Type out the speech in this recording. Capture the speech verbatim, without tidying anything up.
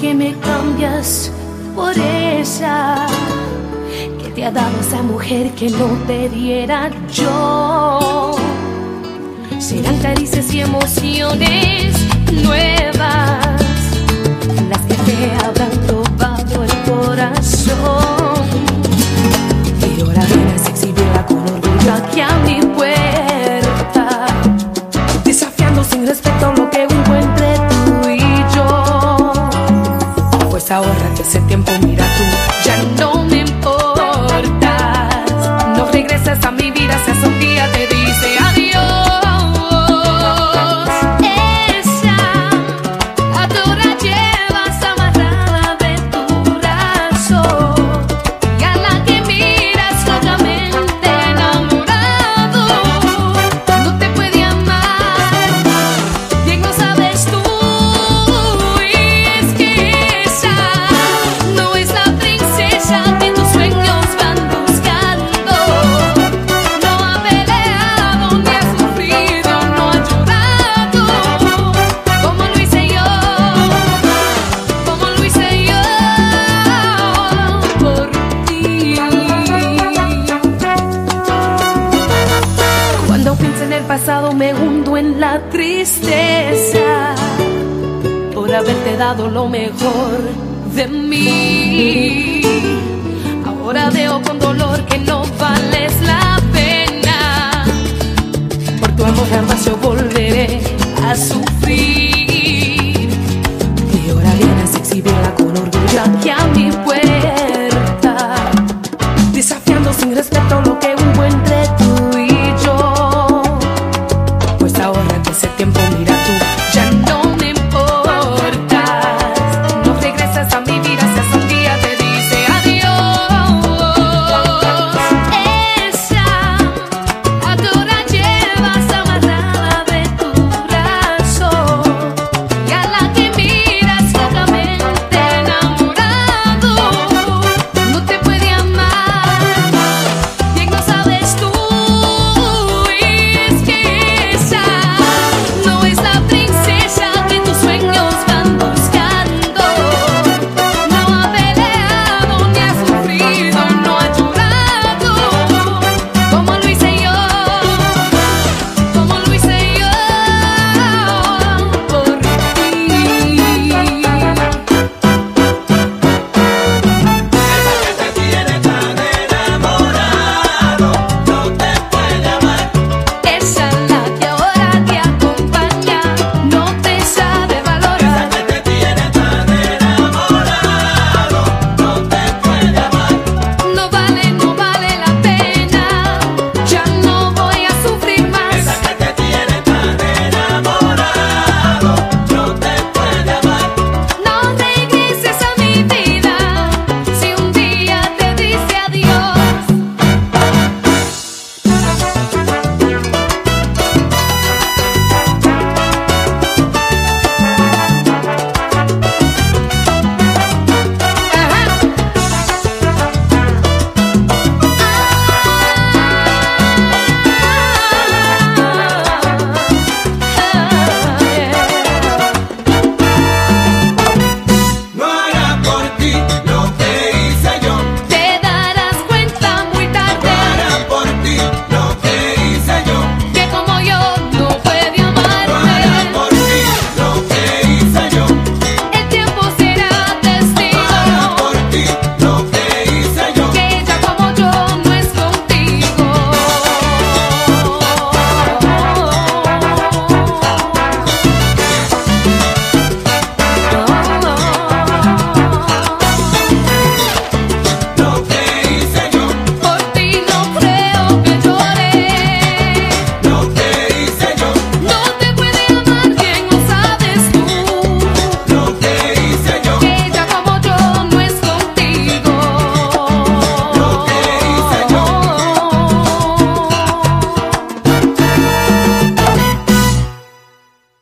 que me cambias por ella, que te ha dado esa mujer que no te diera yo. Serán caricias y emociones nuevas las que te habrán tocado el corazón. Y ahora vienes a exhibirla con orgullo aquí a mi puerta, desafiando sin respeto lo que hubo entre tú y yo. Pues ahórrate ese tiempo, mira tú, ya no me importas. No regresas a mi vida si hasta un día te dice adiós. Pasado me hundo en la tristeza por haberte dado lo mejor de mí.